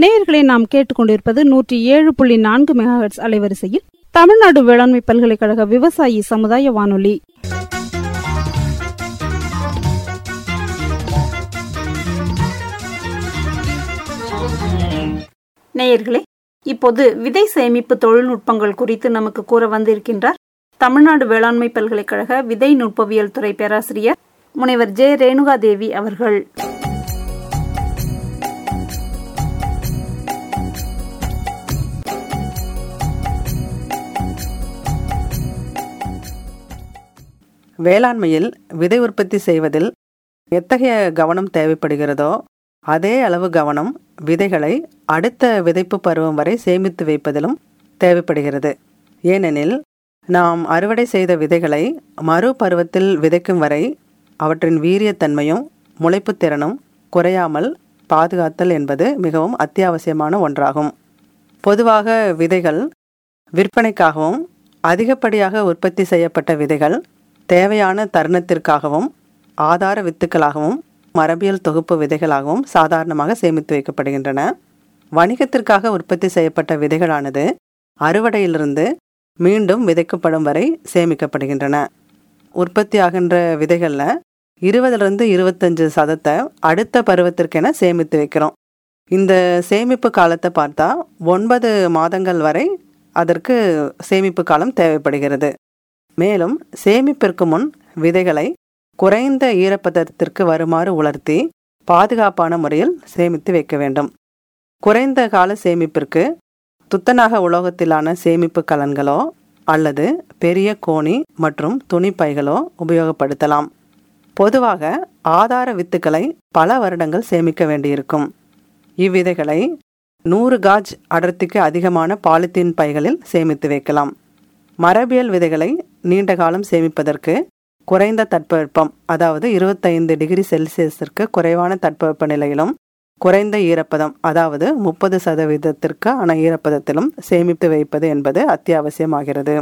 நேயர்களை நாம் கேட்டுக்கொண்டிருப்பது 107.4 மெகாஹெர்ட்ஸ் அலைவரிசையில் தமிழ்நாடு வேளாண்மை பல்கலைக்கழக விவசாயி சமுதாய வானொலி. நேயர்களே, இப்போது விதை சேமிப்பு தொழில்நுட்பங்கள் குறித்து நமக்கு கூற வந்திருக்கின்றார் தமிழ்நாடு வேளாண்மை பல்கலைக்கழக விதை நுட்பவியல் துறை பேராசிரியர் முனைவர் ஜே. ரேணுகாதேவி அவர்கள். வேளாண்மையில் விதை உற்பத்தி செய்வதில் எத்தகைய கவனம் தேவைப்படுகிறதோ அதே அளவு கவனம் விதைகளை அடுத்த விதைப்பு பருவம் வரை சேமித்து வைப்பதிலும் தேவைப்படுகிறது. ஏனெனில் நாம் அறுவடை செய்த விதைகளை மறு பருவத்தில் விதைக்கும் வரை அவற்றின் வீரியத்தன்மையும் முளைப்புத் திறனும் குறையாமல் பாதுகாத்தல் என்பது மிகவும் அத்தியாவசியமான ஒன்றாகும். பொதுவாக விதைகள் விற்பனைக்காகவும் அதிகப்படியாக உற்பத்தி செய்யப்பட்ட விதைகள் தேவையான தருணத்திற்காகவும் ஆதார வித்துக்களாகவும் மரபியல் தொகுப்பு விதைகளாகவும் சாதாரணமாக சேமித்து வைக்கப்படுகின்றன. வணிகத்திற்காக உற்பத்தி செய்யப்பட்ட விதைகளானது அறுவடையிலிருந்து மீண்டும் விதைக்கப்படும் வரை சேமிக்கப்படுகின்றன. உற்பத்தியாகின்ற விதைகளில் 20-25% அடுத்த பருவத்திற்கென சேமித்து வைக்கிறோம். இந்த சேமிப்பு காலத்தை பார்த்தா 9 மாதங்கள் வரை அதற்கு சேமிப்பு காலம் தேவைப்படுகிறது. மேலும் சேமிப்பிற்கு முன் விதைகளை குறைந்த ஈரப்பதத்திற்கு வருமாறு உலர்த்தி பாதுகாப்பான முறையில் சேமித்து வைக்க வேண்டும். குறைந்த கால சேமிப்பிற்கு துத்தநாக உலோகத்திலான சேமிப்பு கலன்களோ அல்லது பெரிய கோணி மற்றும் துணிப்பைகளோ உபயோகப்படுத்தலாம். பொதுவாக ஆதார வித்துக்களை பல வருடங்கள் சேமிக்க வேண்டியிருக்கும். இவ்விதைகளை 100 காஜ் அடர்த்திக்கு அதிகமான பாலித்தீன் பைகளில் சேமித்து வைக்கலாம். மரபியல் விதைகளை நீண்ட காலம் சேமிப்பதற்கு குறைந்த தட்பவெப்பம், அதாவது 25 டிகிரி செல்சியஸிற்கு குறைவான தட்பவெப்ப நிலையிலும் குறைந்த ஈரப்பதம், அதாவது 30% ஈரப்பதத்திலும் சேமித்து வைப்பது என்பது அத்தியாவசியமாகிறது.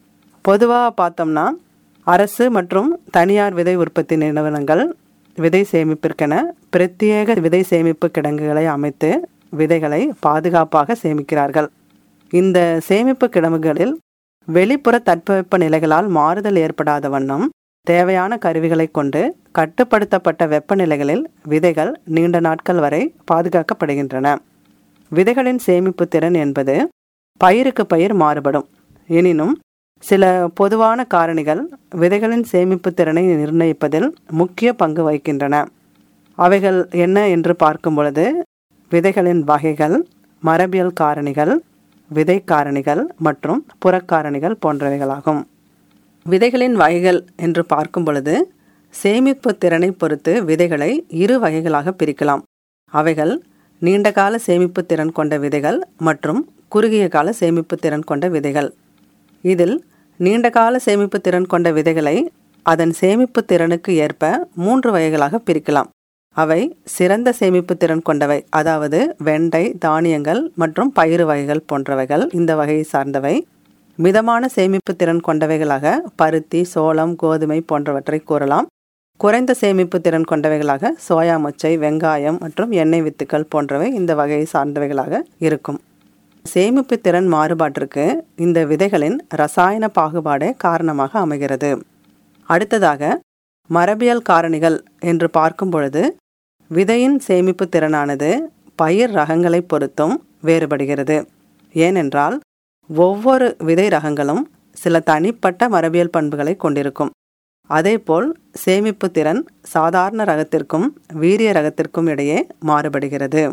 பொதுவாக பார்த்தோம்னா அரசு மற்றும் தனியார் விதை உற்பத்தி நிறுவனங்கள் விதை சேமிப்பிற்கென பிரத்யேக விதை சேமிப்பு கிடங்குகளை அமைத்து விதைகளை பாதுகாப்பாக சேமிக்கிறார்கள். இந்த சேமிப்பு கிடங்குகளில் வெளிப்புற தட்பவெப்ப நிலைகளால் மாறுதல் ஏற்படாத வண்ணம் தேவையான கருவிகளை கொண்டு கட்டுப்படுத்தப்பட்ட வெப்பநிலைகளில் விதைகள் நீண்ட நாட்கள் வரை பாதுகாக்கப்படுகின்றன. விதைகளின் சேமிப்பு திறன் என்பது பயிருக்கு பயிர் மாறுபடும். எனினும் சில பொதுவான காரணிகள் விதைகளின் சேமிப்பு திறனை நிர்ணயிப்பதில் முக்கிய பங்கு வகிக்கின்றன. அவைகள் என்ன என்று பார்க்கும் பொழுது விதைகளின் வகைகள், மரபியல் காரணிகள், விதை காரணிகள் மற்றும் புறக்காரணிகள் போன்றவைகளாகும். விதைகளின் வகைகள் என்று பார்க்கும் பொழுது சேமிப்பு திறனை பொறுத்து விதைகளை 2 வகைகளாக பிரிக்கலாம். அவைகள் நீண்டகால சேமிப்பு திறன் கொண்ட விதைகள் மற்றும் குறுகிய கால சேமிப்பு திறன் கொண்ட விதைகள். இதில் நீண்டகால சேமிப்பு திறன் கொண்ட விதைகளை அதன் சேமிப்பு திறனுக்கு ஏற்ப 3 வகைகளாக பிரிக்கலாம். அவை சிறந்த சேமிப்பு திறன் கொண்டவை, அதாவது வெண்டை, தானியங்கள் மற்றும் பயிறு வகைகள் போன்றவைகள் இந்த வகையை சார்ந்தவை. மிதமான சேமிப்பு திறன் கொண்டவைகளாக பருத்தி, சோளம், கோதுமை போன்றவற்றை கூறலாம். குறைந்த சேமிப்பு திறன் கொண்டவைகளாக சோயா மொச்சை, வெங்காயம் மற்றும் எண்ணெய் வித்துக்கள் போன்றவை இந்த வகையை சார்ந்தவைகளாக இருக்கும். சேமிப்பு திறன் மாறுபாட்டிற்கு இந்த விதைகளின் ரசாயன பாகுபாடே காரணமாக அமைகிறது. அடுத்ததாக மரபியல் காரணிகள் என்று பார்க்கும் பொழுது விதையின் சேமிப்பு திறனானது பயிர் ரகங்களை பொறுத்தும் வேறுபடுகிறது. ஏனென்றால் ஒவ்வொரு விதை ரகங்களும் சில தனிப்பட்ட மரபியல் பண்புகளை கொண்டிருக்கும். அதேபோல் சேமிப்பு திறன் சாதாரண ரகத்திற்கும் வீரிய ரகத்திற்கும் இடையே மாறுபடுகிறது.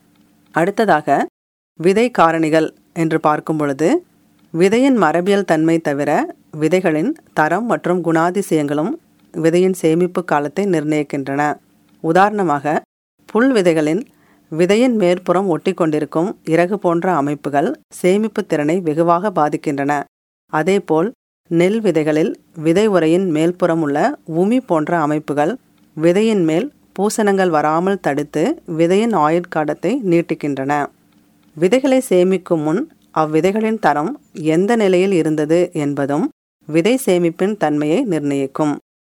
அடுத்ததாக விதை காரணிகள் என்று பார்க்கும் பொழுது விதையின் மரபியல் தன்மை தவிர விதைகளின் தரம் மற்றும் குணாதிசயங்களும் விதையின் சேமிப்பு காலத்தை நிர்ணயிக்கின்றன. உதாரணமாக புல் விதைகளின் விதையின் மேற்புறம் ஒட்டி கொண்டிருக்கும் இறகு போன்ற அமைப்புகள் சேமிப்பு திறனை வெகுவாக பாதிக்கின்றன. அதேபோல் நெல் விதைகளில் விதை உரையின் மேல்புறம் உள்ள உமி போன்ற அமைப்புகள் விதையின் மேல் பூசணங்கள் வராமல் தடுத்து விதையின் ஆயுட்காலத்தை நீட்டிக்கின்றன. விதைகளை சேமிக்கும் முன் அவ்விதைகளின் தரம் எந்த நிலையில் இருந்தது என்பதும் விதை சேமிப்பின் தன்மையை நிர்ணயிக்கும்.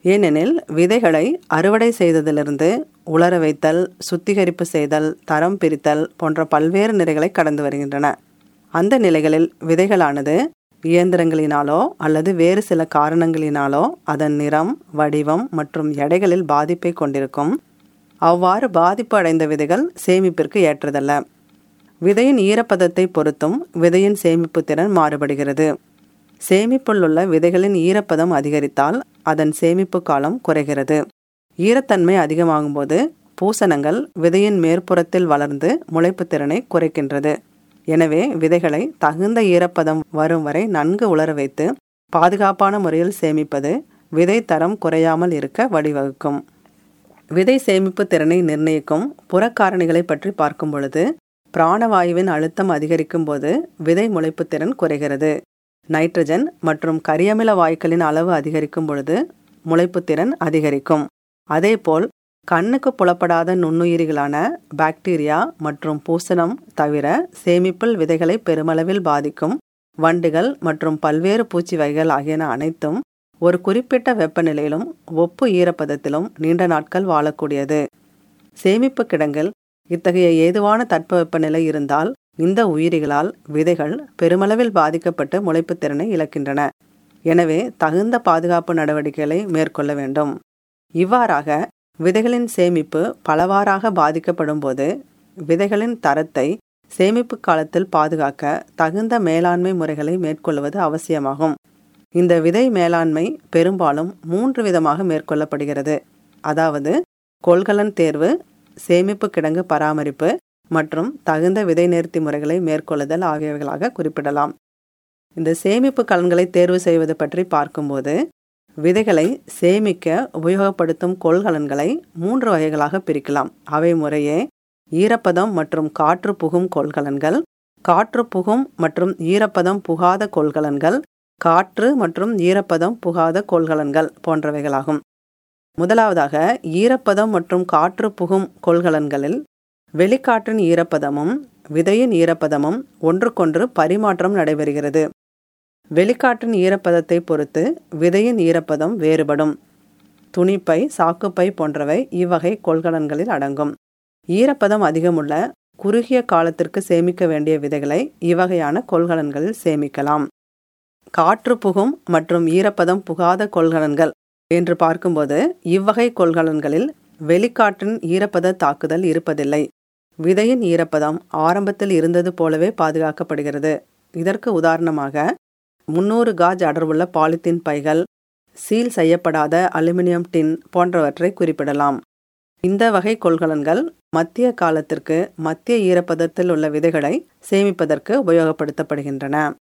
ஏனெனில் விதைகளை அறுவடை செய்ததிலிருந்து உலர வைத்தல், சுத்திகரிப்பு செய்தல், தரம் பிரித்தல் போன்ற பல்வேறு நிலைகளை கடந்து வருகின்றன. அந்த நிலைகளில் விதைகளானது இயந்திரங்களினாலோ அல்லது வேறு சில காரணங்களினாலோ அதன் நிறம், வடிவம் மற்றும் எடைகளில் பாதிப்பை கொண்டிருக்கும். அவ்வாறு பாதிப்பு அடைந்த விதைகள் சேமிப்பிற்கு ஏற்றதல்ல. விதையின் ஈரப்பதத்தை பொறுத்தும் விதையின் சேமிப்பு திறன் மாறுபடுகிறது. சேமிப்புள்ள விதைகளின் ஈரப்பதம் அதிகரித்தால் அதன் சேமிப்பு காலம் குறைகிறது. ஈரத்தன்மை அதிகமாகும்போது பூசணங்கள் விதையின் மேற்புறத்தில் வளர்ந்து முளைப்பு திறனை குறைக்கின்றது. எனவே விதைகளை தகுந்த ஈரப்பதம் வரும் வரை நன்கு உலர வைத்து பாதுகாப்பான முறையில் சேமிப்பது விதை தரம் குறையாமல் இருக்க வழிவகுக்கும். விதை சேமிப்பு திறனை நிர்ணயிக்கும் புறக்காரணிகளை பற்றி பார்க்கும் பொழுது, பிராணவாயுவின் அழுத்தம் அதிகரிக்கும் போது விதை முளைப்பு திறன் குறைகிறது. நைட்ரஜன் மற்றும் கரியமில வாயுக்களின் அளவு அதிகரிக்கும் பொழுது முளைப்பு திறன் அதிகரிக்கும். அதேபோல் கண்ணுக்கு புலப்படாத நுண்ணுயிரிகளான பாக்டீரியா மற்றும் பூசணம் தவிர சேமிப்பில் விதைகளை பெருமளவில் பாதிக்கும் வண்டுகள் மற்றும் பல்வேறு பூச்சி வகைகள் ஆகியன அனைத்தும் ஒரு குறிப்பிட்ட வெப்பநிலையிலும் ஒப்பு ஈரப்பதத்திலும் நீண்ட நாட்கள் வாழக்கூடியது. சேமிப்பு கிடங்கில் இத்தகைய ஏதுவான தட்பவெப்பநிலை இருந்தால் இந்த உயிரிகளால் விதைகள் பெருமளவில் பாதிக்கப்பட்டு முளைப்பு திறனை இழக்கின்றன. எனவே தகுந்த பாதுகாப்பு நடவடிக்கைகளை மேற்கொள்ள வேண்டும். இவ்வாறாக விதைகளின் சேமிப்பு பலவாறாக பாதிக்கப்படும் போது விதைகளின் தரத்தை சேமிப்பு காலத்தில் பாதுகாக்க தகுந்த மேலாண்மை முறைகளை மேற்கொள்வது அவசியமாகும். இந்த விதை மேலாண்மை பெரும்பாலும் 3 விதமாக மேற்கொள்ளப்படுகிறது. அதாவது கொள்கலன் தேர்வு, சேமிப்பு கிடங்கு பராமரிப்பு மற்றும் தகுந்த விதை நேர்த்தி முறைகளை மேற்கொள்ளுதல் ஆகியவைகளாக குறிப்பிடலாம். இந்த சேமிப்பு கலன்களை தேர்வு செய்வது பற்றி பார்க்கும்போது, விதைகளை சேமிக்க உபயோகப்படுத்தும் கொள்கலன்களை 3 வகைகளாக பிரிக்கலாம். அவை முறையே ஈரப்பதம் மற்றும் காற்று புகும் கொள்கலன்கள், காற்று புகும் மற்றும் ஈரப்பதம் புகாத கொள்கலன்கள், காற்று மற்றும் ஈரப்பதம் புகாத கொள்கலன்கள் போன்றவைகளாகும். முதலாவதாக ஈரப்பதம் மற்றும் காற்று புகும் கொள்கலன்களில் வெளிக்காற்றின் ஈரப்பதமும் விதையின் ஈரப்பதமும் ஒன்றுக்கொன்று பரிமாற்றம் நடைபெறுகிறது. வெளிக்காற்றின் ஈரப்பதத்தை பொறுத்து விதையின் ஈரப்பதம் வேறுபடும். துணிப்பை, சாக்குப்பை போன்றவை இவ்வகை கொள்கலன்களில் அடங்கும். ஈரப்பதம் அதிகமுள்ள குறுகிய காலத்திற்கு சேமிக்க வேண்டிய விதைகளை இவ்வகையான கொள்கலன்களில் சேமிக்கலாம். காற்று புகும் மற்றும் ஈரப்பதம் புகாத கொள்கலன்கள் என்று பார்க்கும்போது இவ்வகை கொள்கலன்களில் வெளிக்காற்றின் ஈரப்பத தாக்குதல் இருப்பதில்லை. விதையின் ஈரப்பதம் ஆரம்பத்தில் இருந்தது போலவே பாதுகாக்கப்படுகிறது. இதற்கு உதாரணமாக 300 காஜ் அடர்வுள்ள பாலித்தீன் பைகள், சீல் செய்யப்படாத அலுமினியம் டின் போன்றவற்றை குறிப்பிடலாம். இந்த வகை கொள்கலன்கள் மத்திய காலத்திற்கு மத்திய ஈரப்பதத்தில் உள்ள விதைகளை சேமிப்பதற்கு உபயோகப்படுத்தப்படுகின்றன.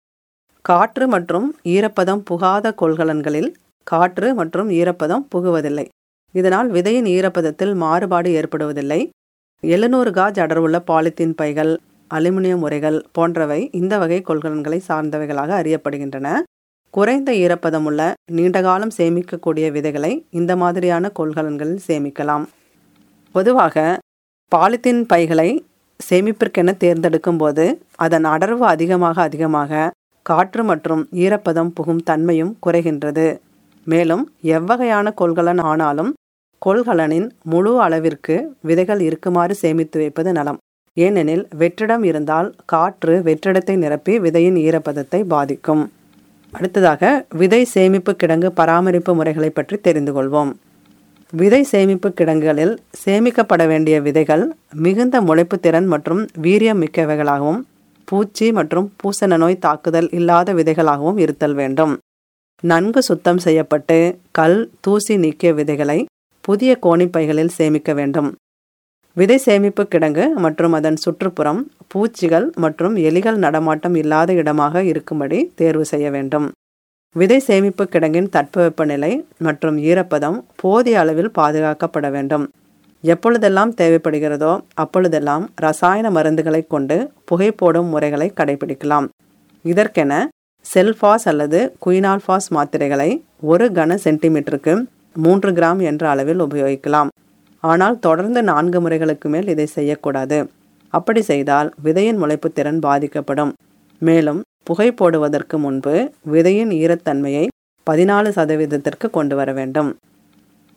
காற்று மற்றும் ஈரப்பதம் புகாத கொள்கலன்களில் காற்று மற்றும் ஈரப்பதம் புகுவதில்லை. இதனால் விதையின் ஈரப்பதத்தில் மாறுபாடு ஏற்படுவதில்லை. 700 காஜ் அடர்வுள்ள பாலித்தீன் பைகள், அலுமினியம் உரைகள் போன்றவை இந்த வகை கொள்கலன்களை சார்ந்தவைகளாக அறியப்படுகின்றன. குறைந்த ஈரப்பதமுள்ள நீண்டகாலம் சேமிக்கக்கூடிய விதைகளை இந்த மாதிரியான கொள்கலன்களில் சேமிக்கலாம். பொதுவாக பாலித்தீன் பைகளை சேமிப்பிற்கென தேர்ந்தெடுக்கும் போது அதன் அடர்வு அதிகமாக காற்று மற்றும் ஈரப்பதம் புகும் தன்மையும் குறைகின்றது. மேலும் எவ்வகையான கொள்கலன் ஆனாலும் கொள்கலனின் முழு அளவிற்கு விதைகள் இருக்குமாறு சேமித்து வைப்பது நலம். ஏனெனில் வெற்றிடம் இருந்தால் காற்று வெற்றிடத்தை நிரப்பி விதையின் ஈரப்பதத்தை பாதிக்கும். அடுத்ததாக விதை சேமிப்பு கிடங்கு பராமரிப்பு முறைகளை பற்றி தெரிந்து கொள்வோம். விதை சேமிப்பு கிடங்குகளில் சேமிக்கப்பட வேண்டிய விதைகள் மிகுந்த முளைப்பு திறன் மற்றும் வீரியம் மிக்கவைகளாகவும் பூச்சி மற்றும் பூசண நோய் தாக்குதல் இல்லாத விதைகளாகவும் இருத்தல் வேண்டும். நன்கு சுத்தம் செய்யப்பட்டு கல், தூசி நீக்கிய விதைகளை புதிய கோணிப்பைகளில் சேமிக்க வேண்டும். விதை சேமிப்பு கிடங்கு மற்றும் அதன் சுற்றுப்புறம் பூச்சிகள் மற்றும் எலிகள் நடமாட்டம் இல்லாத இடமாக இருக்கும்படி தேர்வு செய்ய வேண்டும். விதை சேமிப்பு கிடங்கின் தட்பவெப்பநிலை மற்றும் ஈரப்பதம் போதிய அளவில் பாதுகாக்கப்பட வேண்டும். எப்பொழுதெல்லாம் தேவைப்படுகிறதோ அப்பொழுதெல்லாம் ரசாயன மருந்துகளை கொண்டு புகை போடும் முறைகளை கடைபிடிக்கலாம். இதற்கென செல்பாஸ் அல்லது குயினால்பாஸ் மாத்திரைகளை 1 கன சென்டிமீட்டருக்கு 3 கிராம் என்ற அளவில் உபயோகிக்கலாம். ஆனால் தொடர்ந்து 4 முறைகளுக்கு மேல் இதை செய்யக்கூடாது. அப்படி செய்தால் விதையின் முளைப்பு திறன் பாதிக்கப்படும். மேலும் புகை போடுவதற்கு முன்பு விதையின் ஈரத்தன்மையை 14% கொண்டு வர வேண்டும்.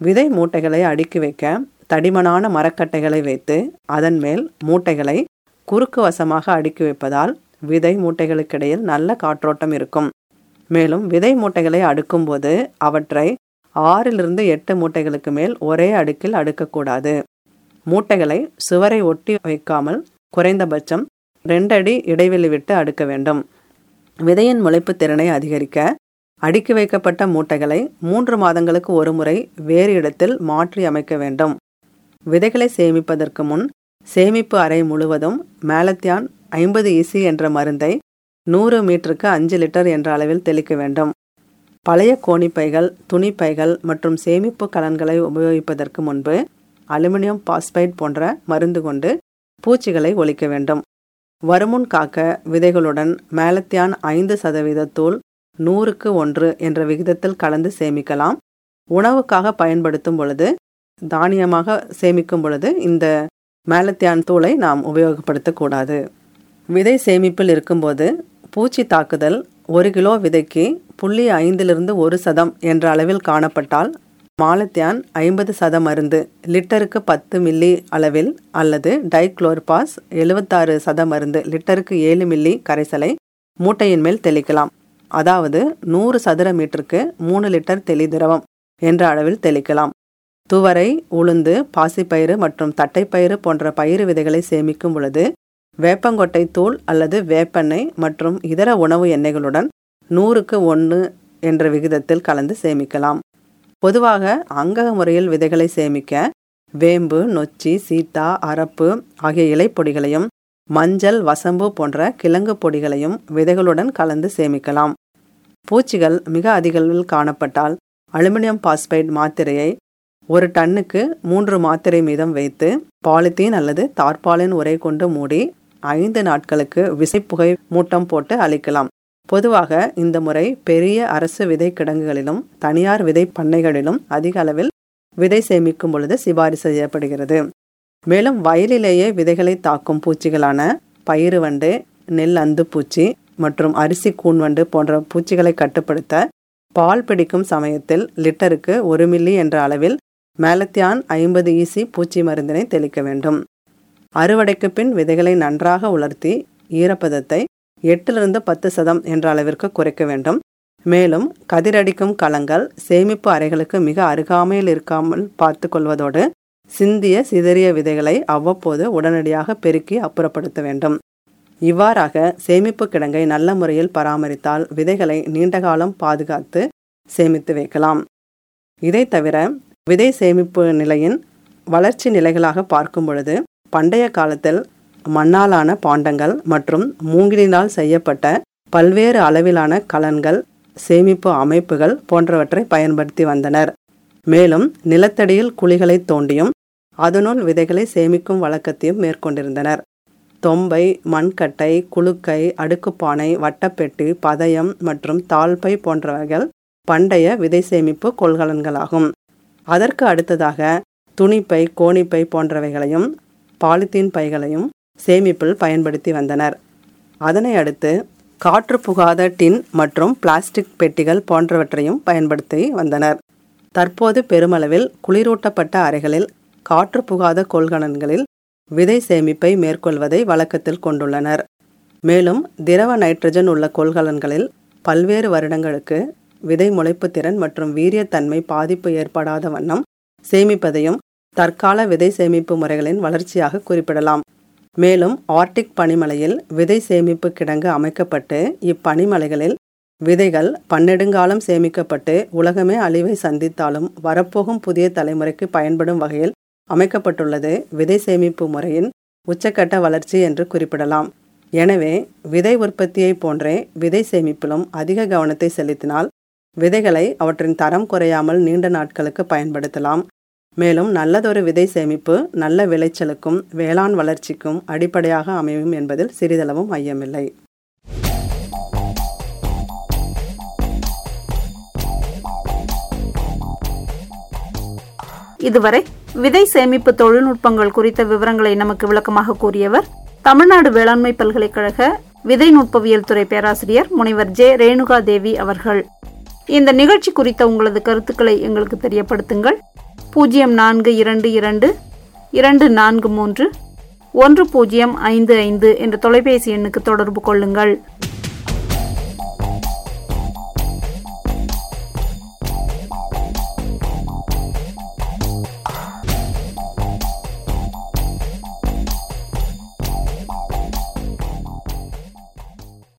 விதை மூட்டைகளை அடுக்கி வைக்க தடிமனான மரக்கட்டைகளை வைத்து அதன் மேல் மூட்டைகளை குறுக்கு வசமாக அடுக்கி வைப்பதால் விதை மூட்டைகளுக்கிடையில் நல்ல காற்றோட்டம் இருக்கும். மேலும் விதை மூட்டைகளை அடுக்கும்போது அவற்றை 6-8 மூட்டைகளுக்கு மேல் ஒரே அடுக்கில் அடுக்கக்கூடாது. மூட்டைகளை சுவரை ஒட்டி வைக்காமல் குறைந்தபட்சம் 2 அடி இடைவெளி விட்டு அடுக்க வேண்டும். விதையின் முளைப்பு திறனை அதிகரிக்க அடுக்கி வைக்கப்பட்ட மூட்டைகளை 3 மாதங்களுக்கு ஒரு முறை வேறு இடத்தில் மாற்றி அமைக்க வேண்டும். விதைகளை சேமிப்பதற்கு முன் சேமிப்பு அறை முழுவதும் மேலத்தியான் 50 EC என்ற மருந்தை 100 மீட்டருக்கு 5 லிட்டர் என்ற அளவில் தெளிக்க வேண்டும். பழைய கோணிப்பைகள், துணிப்பைகள் மற்றும் சேமிப்பு கலன்களை உபயோகிப்பதற்கு முன்பு அலுமினியம் பாஸ்பைட் போன்ற மருந்து கொண்டு பூச்சிகளை ஒழிக்க வேண்டும். வருமுன் காக்க விதைகளுடன் மேலத்தியான் 5% தூள் 100க்கு 1 என்ற விகிதத்தில் கலந்து சேமிக்கலாம். உணவுக்காக பயன்படுத்தும் பொழுது, தானியமாக சேமிக்கும் பொழுது இந்த மேலத்தியான் தூளை நாம் உபயோகப்படுத்தக்கூடாது. விதை சேமிப்பில் இருக்கும்போது பூச்சி தாக்குதல் 1 கிலோ விதைக்கு 0.5-1% என்ற அளவில் காணப்பட்டால் மாலத்தியான் 50% மருந்து லிட்டருக்கு 10 மில்லி அளவில் அல்லது டைக்ளோர்பாஸ் 76% மருந்து லிட்டருக்கு 7 மில்லி கரைசலை மூட்டையின் மேல் தெளிக்கலாம். அதாவது 100 சதுர மீட்டருக்கு 3 லிட்டர் தெளி திரவம் என்ற அளவில் தெளிக்கலாம். துவரை, உளுந்து, பாசிப்பயிறு மற்றும் தட்டைப்பயிறு போன்ற பயிறு விதைகளை சேமிக்கும் பொழுது வேப்பங்கொட்டை தூள் அல்லது வேப்பெண்ணெய் மற்றும் இதர உணவு எண்ணெய்களுடன் 100க்கு 1 என்ற விகிதத்தில் கலந்து சேமிக்கலாம். பொதுவாக அங்கக முறையில் விதைகளை சேமிக்க வேம்பு, நொச்சி, சீத்தா, அரப்பு ஆகிய இலைப்பொடிகளையும் மஞ்சள், வசம்பு போன்ற கிழங்கு பொடிகளையும் விதைகளுடன் கலந்து சேமிக்கலாம். பூச்சிகள் மிக அதிக அளவில் காணப்பட்டால் அலுமினியம் பாஸ்பைட் மாத்திரையை 1 டன்னுக்கு 3 மாத்திரை மீதம் வைத்து பாலித்தீன் அல்லது தார்பாலின் உரை கொண்டு மூடி 5 நாட்களுக்கு விசைப்புகை மூட்டம் போட்டு அளிக்கலாம். பொதுவாக இந்த முறை பெரிய அரசு விதை கிடங்குகளிலும் தனியார் விதை பண்ணைகளிலும் அதிக அளவில் விதை சேமிக்கும் பொழுது சிபாரிசு செய்யப்படுகிறது. மேலும் வயலிலேயே விதைகளை தாக்கும் பூச்சிகளான பயிறு வண்டு, நெல் அந்து பூச்சி மற்றும் அரிசி கூன்வண்டு போன்ற பூச்சிகளை கட்டுப்படுத்த பால் பிடிக்கும் சமயத்தில் லிட்டருக்கு 1 மில்லி என்ற அளவில் மேலத்தியான் 50 EC பூச்சி மருந்தினை தெளிக்க வேண்டும். அறுவடைக்கு பின் விதைகளை நன்றாக உலர்த்தி ஈரப்பதத்தை 8-10% என்ற அளவிற்கு குறைக்க வேண்டும். மேலும் கதிரடிக்கும் களங்கள் சேமிப்பு அறைகளுக்கு மிக அருகாமையில் இருக்காமல் பார்த்து கொள்வதோடு சிந்திய சிதறிய விதைகளை அவ்வப்போது உடனடியாக பெருக்கி அப்புறப்படுத்த வேண்டும். இவ்வாறாக சேமிப்பு கிடங்கை நல்ல முறையில் பராமரித்தால் விதைகளை நீண்ட காலம் பாதுகாத்து சேமித்து வைக்கலாம். இதை தவிர விதை சேமிப்பு நிலையின் வளர்ச்சி நிலைகளாக பார்க்கும் பொழுது பண்டைய காலத்தில் மண்ணாலான பாண்டங்கள் மற்றும் மூங்கிலினால் செய்யப்பட்ட பல்வேறு அளவிலான கலன்கள், சேமிப்பு அமைப்புகள் போன்றவற்றை பயன்படுத்தி வந்தனர். மேலும் நிலத்தடியில் குழிகளை தோண்டியும் அதனுள் விதைகளை சேமிக்கும் வழக்கத்தையும் மேற்கொண்டிருந்தனர். தொம்பை, மண்கட்டை, குலுக்கை, அடுக்குப்பானை, வட்டப்பெட்டி, பதயம் மற்றும் தாழ்பை போன்றவைகள் பண்டைய விதை சேமிப்பு கொள்கலன்களாகும். அதற்கு அடுத்ததாக துணிப்பை, கோணிப்பை போன்றவைகளையும் பாலித்தீன் பைகளையும் சேமிப்பில் பயன்படுத்தி வந்தனர். அதனை அடுத்து காற்று புகாத டின் மற்றும் பிளாஸ்டிக் பெட்டிகள் போன்றவற்றையும் பயன்படுத்தி வந்தனர். தற்போது பெருமளவில் குளிரூட்டப்பட்ட அறைகளில் காற்று புகாத கொள்கலன்களில் விதை சேமிப்பை மேற்கொள்வதை வழக்கத்தில் கொண்டுள்ளனர். மேலும் திரவ நைட்ரஜன் உள்ள கொள்கலன்களில் பல்வேறு வருடங்களுக்கு விதை முளைப்பு திறன் மற்றும் வீரியத்தன்மை பாதிப்பு ஏற்படாத வண்ணம் சேமிப்பதையும் தற்கால விதை சேமிப்பு முறைகளின் வளர்ச்சியாக குறிப்பிடலாம். மேலும் ஆர்டிக் பனிமலையில் விதை சேமிப்பு கிடங்கு அமைக்கப்பட்டு இப்பனிமலைகளில் விதைகள் பன்னெடுங்காலம் சேமிக்கப்பட்டு உலகமே அழிவை சந்தித்தாலும் வரப்போகும் புதிய தலைமுறைக்கு பயன்படும் வகையில் அமைக்கப்பட்டுள்ளது விதை சேமிப்பு முறையின் உச்சக்கட்ட வளர்ச்சி என்று குறிப்பிடலாம். எனவே விதை உற்பத்தியை போன்றே விதை சேமிப்பிலும் அதிக கவனத்தை செலுத்தினால் விதைகளை அவற்றின் தரம் குறையாமல் நீண்ட நாட்களுக்கு பயன்படுத்தலாம். மேலும் நல்லதொரு விதை சேமிப்பு நல்ல விளைச்சலுக்கும் வேளாண் வளர்ச்சிக்கும் அடிப்படையாக அமையும் என்பதில் சிறிதளவும் ஐயமில்லை. இதுவரை விதை சேமிப்பு தொழில்நுட்பங்கள் குறித்த விவரங்களை நமக்கு விளக்கமாக கூறியவர் தமிழ்நாடு வேளாண்மை பல்கலைக்கழக விதை நுட்பவியல் துறை பேராசிரியர் முனைவர் ஜே. ரேணுகா தேவி அவர்கள். இந்த நிகழ்ச்சி குறித்த உங்களது கருத்துக்களை எங்களுக்கு தெரியப்படுத்துங்கள். 0422 243 1055 என்ற தொலைபேசி எண்ணுக்கு தொடர்பு கொள்ளுங்கள்.